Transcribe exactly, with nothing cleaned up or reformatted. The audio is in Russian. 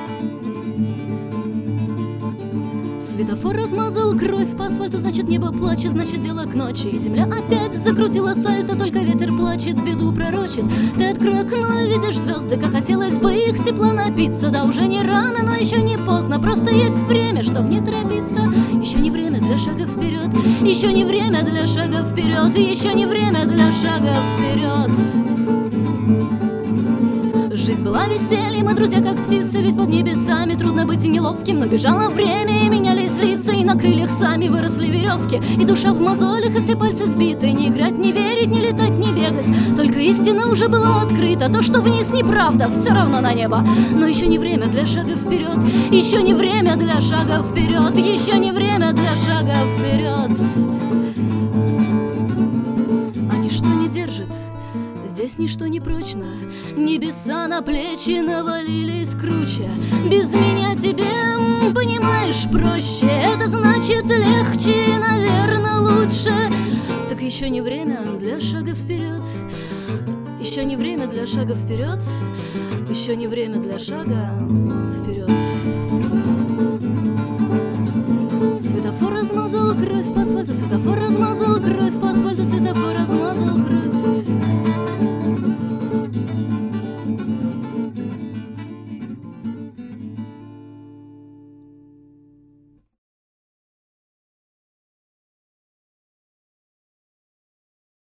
Светофор размазал кровь по асфальту, значит небо плачет, значит дело к ночи. И земля опять закрутила сальто, только ветер плачет, беду пророчит. Ты открой окно и видишь звезды, как хотелось бы их тепла напиться. Да уже не рано, но еще не поздно, просто есть время, чтоб не торопиться. Еще не время для шага вперед, еще не время для шага вперед, еще не время для шага вперед. Жизнь была весельем, мы друзья как птицы, ведь под небесами трудно быть и неловким. Но бежало время, и менялись лица, и на крыльях сами выросли веревки. И душа в мозолях, и все пальцы сбиты. Не играть, не верить, не летать, не бегать. Только истина уже была открыта. То, что вниз неправда, все равно на небо. Но еще не время для шага вперед, еще не время для шага вперед, еще не время для шага вперед. А ничто не держит, здесь ничто не прочно. Небеса на плечи навалились круче. Без меня тебе, понимаешь, проще. Это значит легче, наверное, лучше. Так еще не время для шага вперед, еще не время для шага вперед, еще не время для шага вперед. Светофор размазал кровь по асфальту, светофор размазал